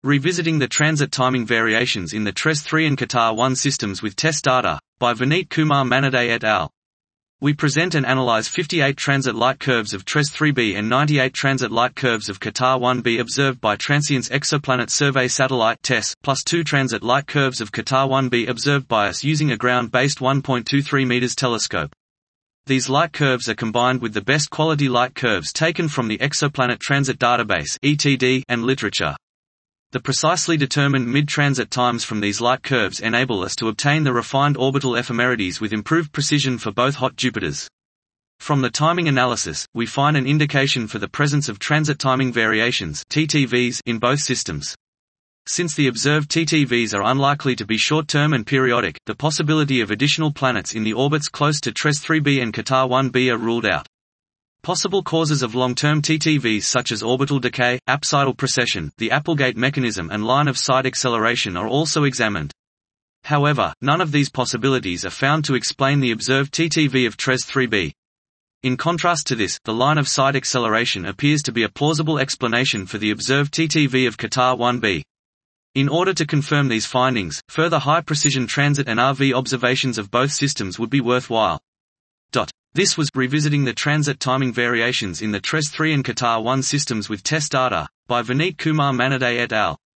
Revisiting the Transit Timing Variations in the TRES-3 and Qatar-1 Systems with Test Data, by Vineet Kumar Manaday et al. We present and analyze 58 transit light curves of TRES-3b and 98 transit light curves of Qatar-1b observed by Transient's Exoplanet Survey Satellite TESS, plus 2 transit light curves of Qatar-1b observed by us using a ground-based 1.23 meters telescope. These light curves are combined with the best quality light curves taken from the Exoplanet Transit Database (ETD) and literature. The precisely determined mid-transit times from these light curves enable us to obtain the refined orbital ephemerides with improved precision for both hot Jupiters. From the timing analysis, we find an indication for the presence of transit timing variations (TTVs) in both systems. Since the observed TTVs are unlikely to be short-term and periodic, the possibility of additional planets in the orbits close to TRES-3b and Qatar-1b are ruled out. Possible causes of long-term TTVs such as orbital decay, apsidal precession, the Applegate mechanism and line-of-sight acceleration are also examined. However, none of these possibilities are found to explain the observed TTV of TRES-3b. In contrast to this, the line-of-sight acceleration appears to be a plausible explanation for the observed TTV of Qatar-1b. In order to confirm these findings, further high-precision transit and RV observations of both systems would be worthwhile. This was Revisiting the Transit Timing Variations in the TRES-3 and Qatar-1 Systems with Test Data, by Vineet Kumar Manaday et al.